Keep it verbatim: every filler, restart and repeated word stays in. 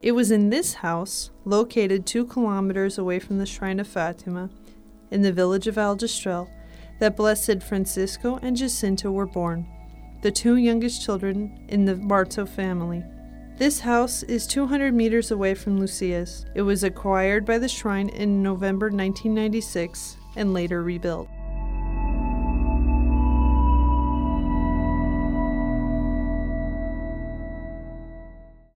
It was in this house, located two kilometers away from the Shrine of Fatima, in the village of Aljustrel, that Blessed Francisco and Jacinta were born, the two youngest children in the Marto family. This house is two hundred meters away from Lucia's. It was acquired by the shrine in November nineteen ninety-six and later rebuilt.